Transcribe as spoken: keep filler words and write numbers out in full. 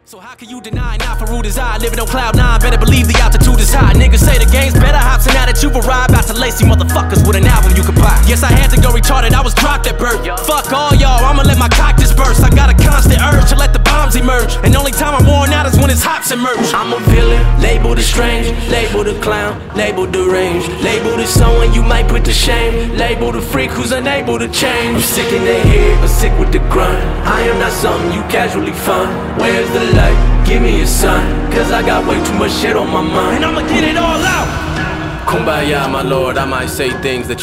So how can you deny not for rude as I living on cloud nine? Better believe the altitude is high. Niggas say the game's better, hops and attitude arrive. About to lacy motherfuckers with an album you can buy. Yes, I had to go retarded, I was dropped at birth. Fuck all y'all, I'ma let my cock disperse. I got a constant urge to let the bombs emerge. And the only time I'm worn out is when it's hops emerge. I'm a villain, labeled as strange, labeled a clown, labeled deranged, labeled as someone you might put to shame, labeled a freak who's unable to change. I'm sick in the head, but sick with the grind. I am not something you casually find. Where's the light? Give me a sign, cause I got way too much shit on my mind, and I'ma get it all out. Kumbaya, my lord, I might say things that you